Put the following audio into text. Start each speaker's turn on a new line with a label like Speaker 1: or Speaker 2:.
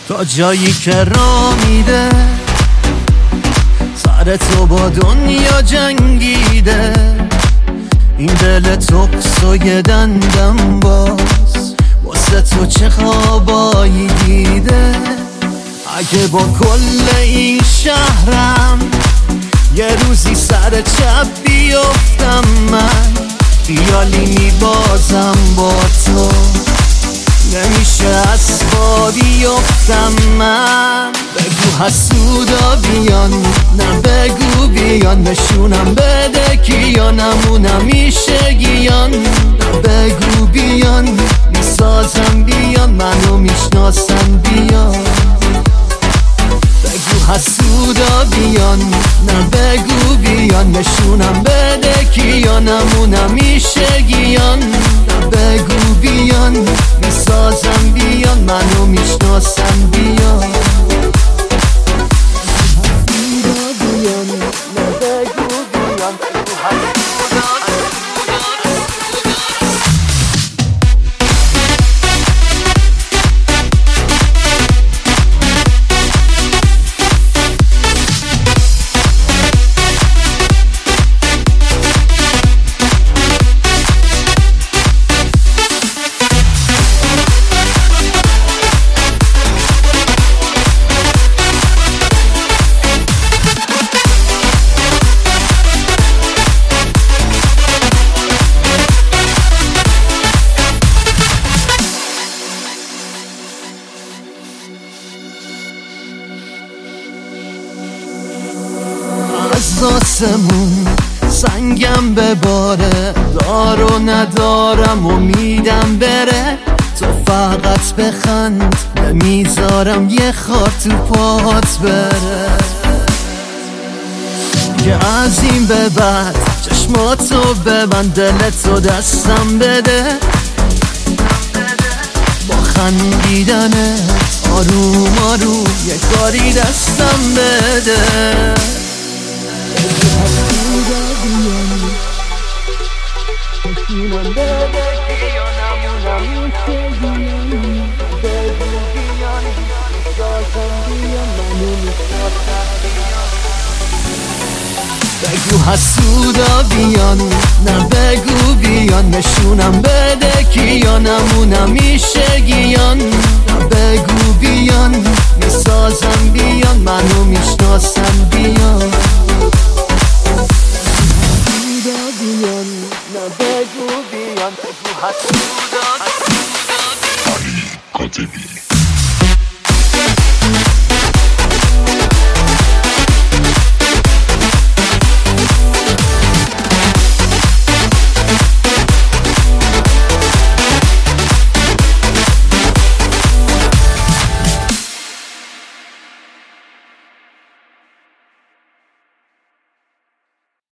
Speaker 1: تا جایی که راه میده، سر تو با دنیا جنگیده. این دل توکس و یه دندم باز واسه تو چه خوابایی دیده. اگه با کل این شهرم یه روزی سر چپ بیفتم، من خیالی میبازم با تو، نمیشه از پا بیفتم من. بگو حسودا بیان، نه بگو بیان، نشونم بده کیا نمونم میشه گیان. نه بگو بیان، میسازم بیان، منو میشناسن بیان. بگو حسودا بیان، نه بگو بیان، نشونم بده کیا نمونم میشه گیان. نه بگو بیان، میسازم بیان، منو میشناسن بیان. حسودا بیان، نه بگو بیان، بگو حسودا. از آسمون سنگم بباره، دار و ندارم امیدم بره. تو فقط بخند، نمیذارم یه خار تو پات بره. که از این به بعد چشماتو ببند، دلتو دستم بده. با خندیدنت آروم آروم یه کاری دستم بده. نشونم بده کیا نمونم میشه گیان. بگو بیان، میسازم بیان، منو میشناسن بیان. بگو حسودا بیان، نه بگو بیان، نشونم بده کیا نمونم میشه گیان. نه بگو بیان، میسازم بیان، منو میشناسن بیان. نه بگو بیان، بگو حسودا.